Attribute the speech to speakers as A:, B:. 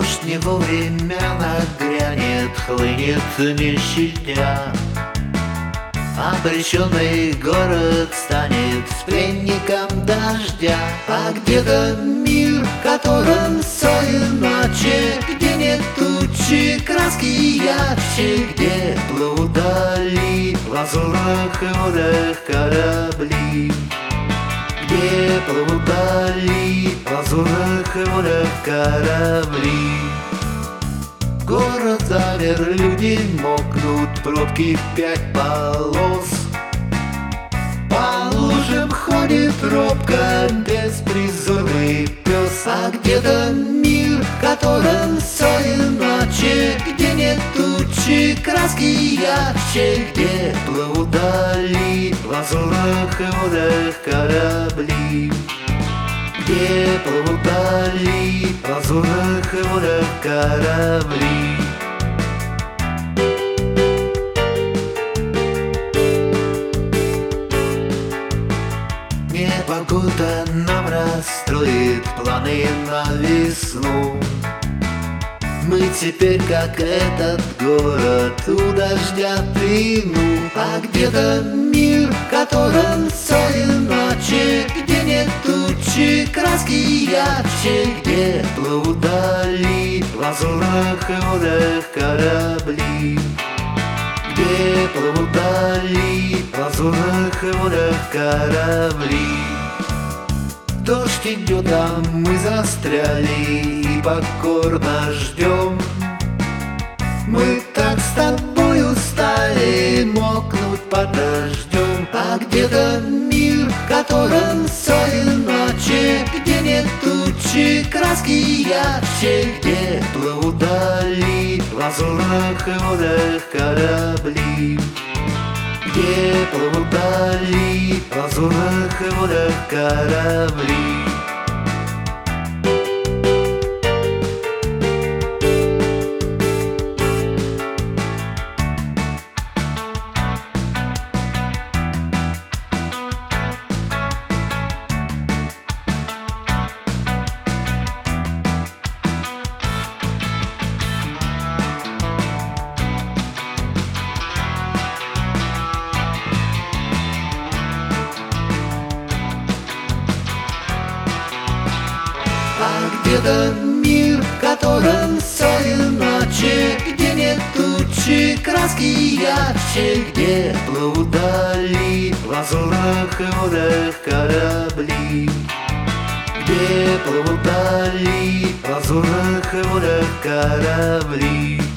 A: Дождь не вовремя нагрянет, хлынет не щадя. Обреченный город станет с пленником дождя. А где-то мир, в котором соль иначе, где нет тучи, краски ярче, где плывут вдали в лазурных водах корабли. Где плывут вдали в лазурных водах корабли. Город замер, люди мокнут, пробки в 5 полос. По лужам ходит робко беспризорный пес. А где-то мир, в котором соль иначе, где нет тучи, краски ярче, где плывут вдали в лазурных водах корабли. Где плывут вдали в лазурных водах корабли. Непогода нам расстроит планы на весну. Мы теперь, как этот город, у дождя плену. А где-то мир, в котором соль иначе, где нет тучи, краски ярче, где плывут вдали в лазурных водах корабли. Где плывут вдали в лазурных водах корабли. Дождь идет, а мы застряли и покорно ждем. Мы так с тобой устали мокнуть под дождем. А где-то мир, в котором соль иначе, где нет тучи, краски ярче, где плывут вдали в лазурных водах корабли. Где плывут вдали в лазурных водах корабли. Где-то мир, в котором соль иначе, где нет тучи, краски ярче, где плывут вдали в лазурных водах корабли. Где плывут вдали в лазурных водах корабли.